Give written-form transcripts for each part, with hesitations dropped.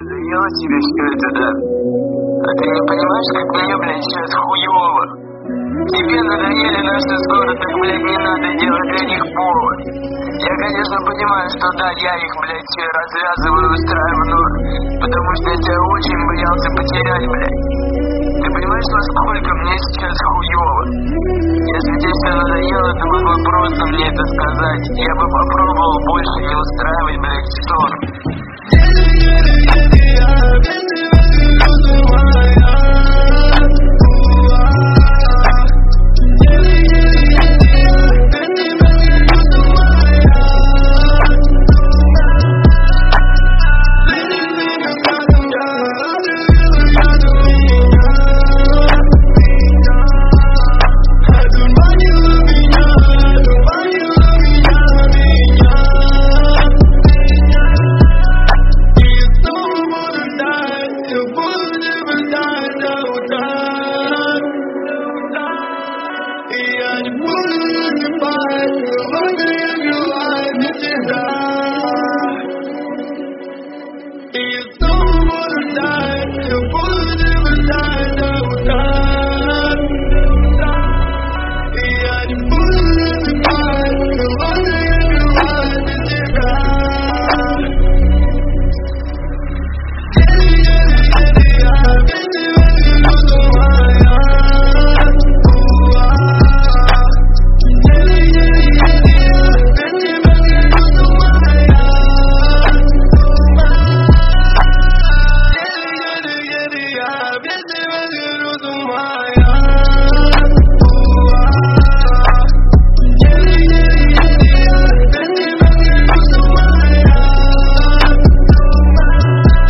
Надоело тебе все это, да? А ты не понимаешь, как мне, блядь, сейчас хуёво? Тебе надоели наши ссоры, так, блядь, не надо делать для них повод. Я, конечно, понимаю, что да, я их, блядь, все развязываю, устраиваю, но потому что я тебя очень боялся потерять, блядь. Ты понимаешь, насколько мне сейчас хуёво? Если тебе все надоело, ты мог бы просто мне это сказать. Я бы попробовал больше не устраивать, блядь, ссор.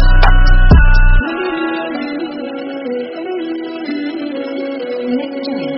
Nick Jones.